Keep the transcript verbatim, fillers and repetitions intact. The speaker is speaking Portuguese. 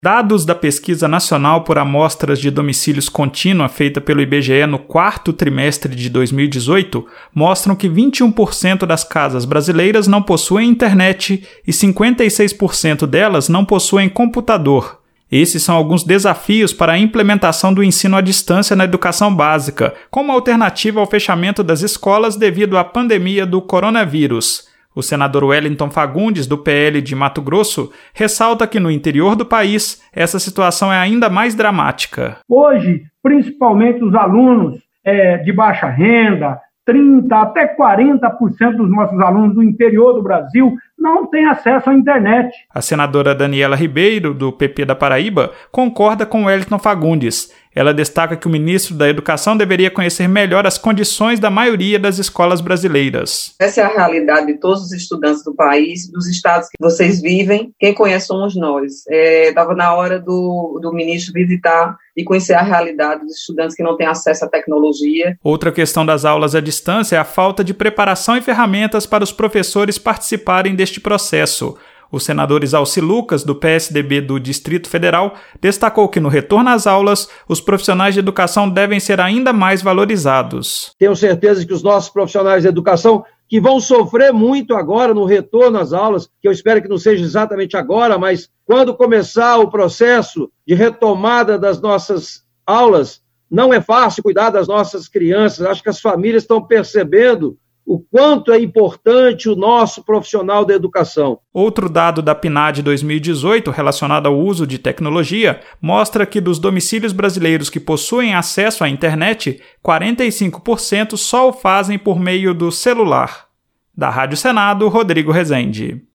Dados da Pesquisa Nacional por Amostras de Domicílios Contínua feita pelo I B G E no quarto trimestre de dois mil e dezoito mostram que vinte e um por cento das casas brasileiras não possuem internet e cinquenta e seis por cento delas não possuem computador. Esses são alguns desafios para a implementação do ensino à distância na educação básica, como alternativa ao fechamento das escolas devido à pandemia do coronavírus. O senador Wellington Fagundes, do P L de Mato Grosso, ressalta que no interior do país, essa situação é ainda mais dramática. Hoje, principalmente os alunos é, de baixa renda, trinta até quarenta por cento dos nossos alunos do interior do Brasil não têm acesso à internet. A senadora Daniela Ribeiro, do P P da Paraíba, concorda com Wellington Fagundes. Ela destaca que o ministro da Educação deveria conhecer melhor as condições da maioria das escolas brasileiras. Essa é a realidade de todos os estudantes do país, dos estados que vocês vivem. Quem conhece somos nós. Estava é, na hora do, do ministro visitar e conhecer a realidade dos estudantes que não têm acesso à tecnologia. Outra questão das aulas à distância é a falta de preparação e ferramentas para os professores participarem deste processo. O senador Isalci Lucas, do P S D B do Distrito Federal, destacou que no retorno às aulas, os profissionais de educação devem ser ainda mais valorizados. Tenho certeza que os nossos profissionais de educação, que vão sofrer muito agora no retorno às aulas, que eu espero que não seja exatamente agora, mas quando começar o processo de retomada das nossas aulas, não é fácil cuidar das nossas crianças. Acho que as famílias estão percebendo o quanto é importante o nosso profissional da educação. Outro dado da P N A D dois mil e dezoito, relacionado ao uso de tecnologia, mostra que dos domicílios brasileiros que possuem acesso à internet, quarenta e cinco por cento só o fazem por meio do celular. Da Rádio Senado, Rodrigo Rezende.